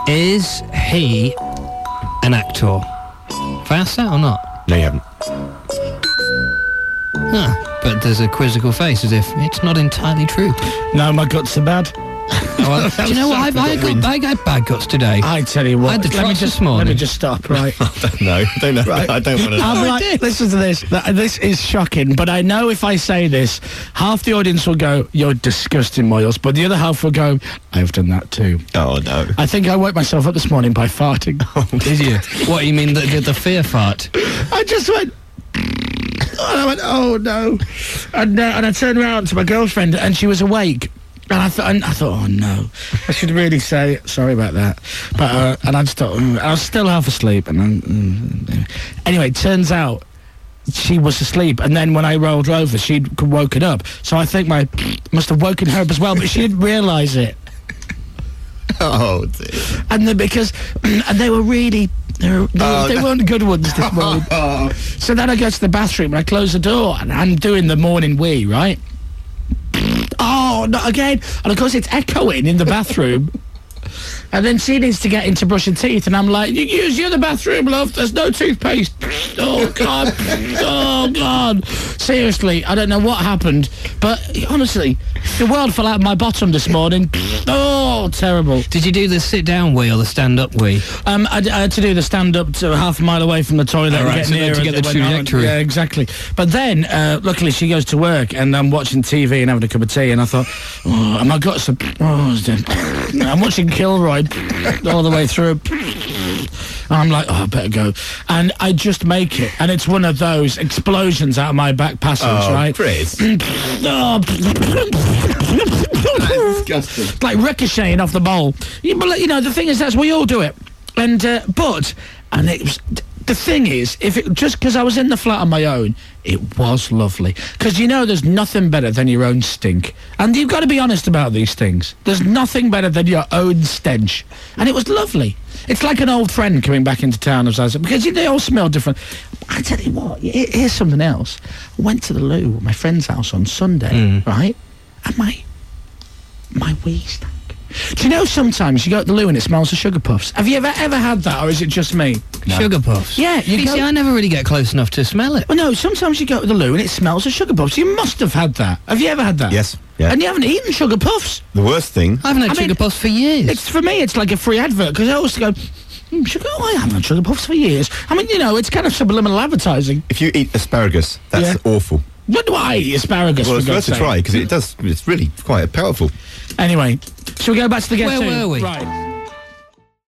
Is he an actor? Have I asked that or not? No, you haven't. Huh. But there's a quizzical face as if it's not entirely true. No, my guts are bad. Oh, do you know what? I got bad guts today. I tell you what. I had the trust this morning. Let me just stop, right? I don't know. Right. I don't want to know. I'm like, listen to this. This is shocking, but I know if I say this, half the audience will go, "You're disgusting, Moyles," but the other half will go, "I've done that too." Oh, no. I think I woke myself up this morning by farting. Did you? What, you mean the fear fart? I just went... And I went, oh no. And I turned around to my girlfriend and she was awake. And I thought, oh no, I should really say sorry about that. But and I just thought, I was still half asleep. And anyway, it turns out she was asleep. And then when I rolled over, she'd woken up. So I think must have woken her up as well, but she didn't realise it. Oh dear. And because they were really. They weren't good ones this morning. So then I go to the bathroom and I close the door and I'm doing the morning wee, right? Oh, not again. And of course it's echoing in the bathroom. And then she needs to get into brushing teeth and I'm like, you use the bathroom, love. There's no toothpaste. Oh, God. Oh, God. Seriously, I don't know what happened. But honestly, the world fell out of my bottom this morning. Oh, terrible. Did you do the sit-down wee or the stand-up wee? I had to do the stand-up to half a mile away from the toilet and get near to get the trajectory. Yeah, exactly. But then, luckily, she goes to work and I'm watching TV and having a cup of tea and I thought, oh, and my guts are... Oh, I'm watching Kilroy all the way through. And I'm like, oh, I better go. And I just make it. And it's one of those explosions out of my back passage, right? Chris. Oh, Disgusting. like ricocheting off the bowl. You know, the thing is, that's we all do it. And and it was... The thing is, just because I was in the flat on my own, it was lovely. Because, you know, there's nothing better than your own stink. And you've got to be honest about these things. There's nothing better than your own stench. And it was lovely. It's like an old friend coming back into town, as I said, because they all smell different. I tell you what, here's something else. I went to the loo at my friend's house on Sunday, right? And my wee stank. Do you know sometimes you go to the loo and it smells of Sugar Puffs? Have you ever had that, or is it just me? No. Sugar Puffs? Yeah. See, I never really get close enough to smell it. Well, no, sometimes you go to the loo and it smells of Sugar Puffs. You must have had that. Have you ever had that? Yes. Yeah. And you haven't eaten Sugar Puffs? The worst thing... I haven't had Sugar Puffs for years. For me, it's like a free advert, because I always go... Sugar? Oh, I haven't had Sugar Puffs for years. I mean, you know, it's kind of subliminal advertising. If you eat asparagus, that's awful. What do I eat asparagus? Well, it's worth a try, because it's really quite powerful. Anyway, shall we go back to the guest? Where were we? Right.